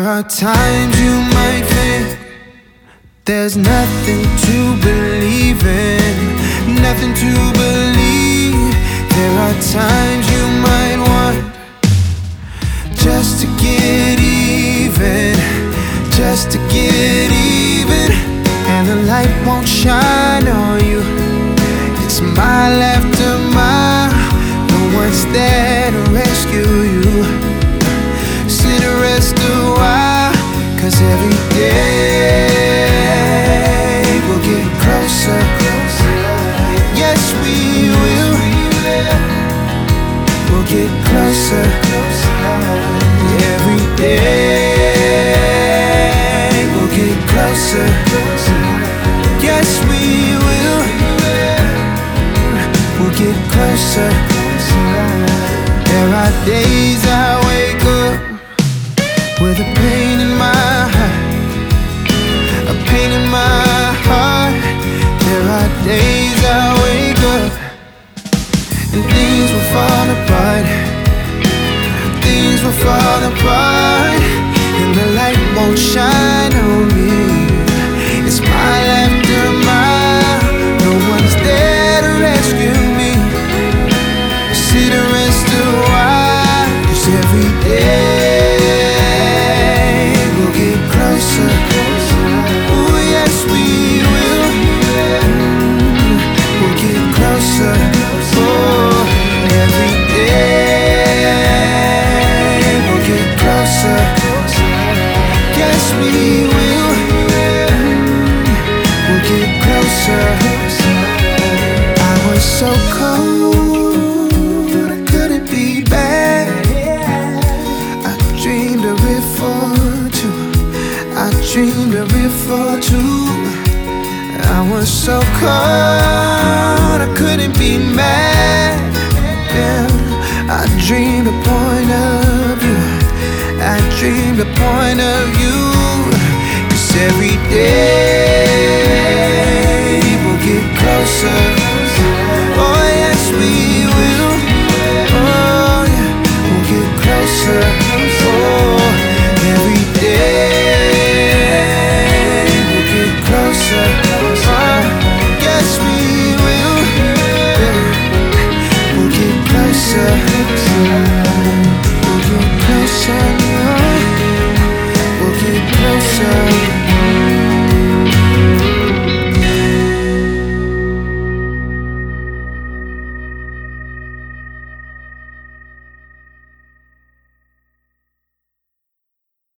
are times you might think there's nothing to believe in, nothing to believe. There are times you might want just to get even, just to get even. And the light won't shine on you. It's mile after mile, no one's there to rescue you. Sit and rest a while, 'cause every day we'll get closer. Yes, we will. We'll get closer. Every day we'll get closer. Yes, we will. We'll get closer. There are days I wake up with a pain in my heart, a pain in my heart. There are days I wake up and things will fall apart, things will fall apart, and the light won't shine on me. It's mile after mile, no one's there to rescue me. Sit and rest a while, 'cause every day we'll get closer. Oh yes, we will. We'll get closer. Oh, every day we'll get closer. Yes, we will. We'll get closer. I was so cold, I couldn't be bad. I dreamed a river too. I dreamed a river too. I was so cold, I couldn't be mad. Yeah. I dreamed a point of view. I dreamed a point of you. 'Cause every day we'll get closer.